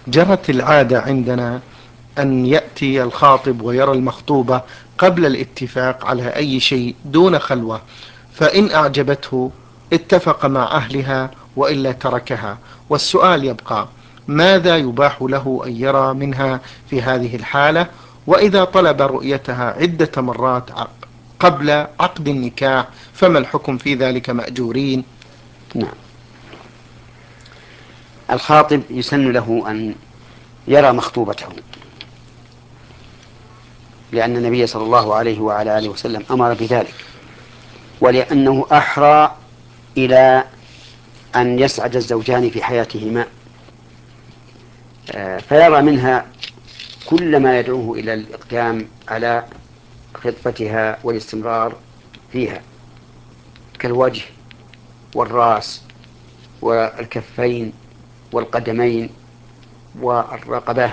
جرت العادة عندنا أن يأتي الخاطب ويرى المخطوبة قبل الاتفاق على أي شيء دون خلوة، فإن أعجبته اتفق مع أهلها وإلا تركها. والسؤال يبقى: ماذا يباح له أن يرى منها في هذه الحالة؟ وإذا طلب رؤيتها عدة مرات قبل عقد النكاح فما الحكم في ذلك مأجورين؟ نعم، الخاطب يسن له أن يرى مخطوبته، لأن النبي صلى الله عليه وعلى آله وسلم أمر بذلك، ولأنه أحرى إلى أن يسعد الزوجان في حياتهما، فيرى منها كل ما يدعوه إلى الإقدام على خطبتها والاستمرار فيها، كالوجه والرأس والكفين والقدمين والرقبة،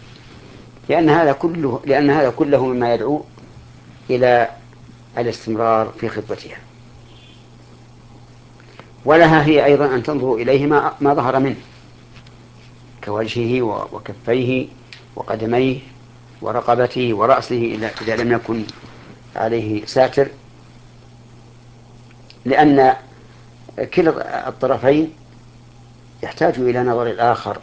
لأن هذا كله مما يدعو إلى الاستمرار في خطبتها. ولها هي أيضا أن تنظر إليه ما ظهر منه، كوجهه وكفيه وقدميه ورقبته ورأسه إذا لم يكن عليه ساتر، لأن كلا الطرفين يحتاج إلى نظر الآخر،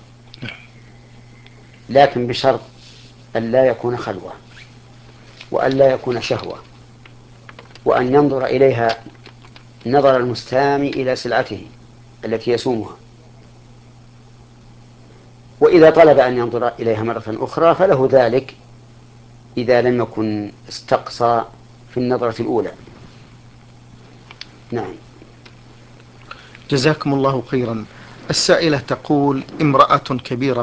لكن بشرط أن لا يكون خلوة، وأن لا يكون شهوة، وأن ينظر إليها نظر المستامي إلى سلعته التي يسومها. وإذا طلب أن ينظر إليها مرة أخرى فله ذلك إذا لم يكن استقصى في النظرة الأولى. نعم. جزاكم الله خيرا. السائلة تقول: امرأة كبيرة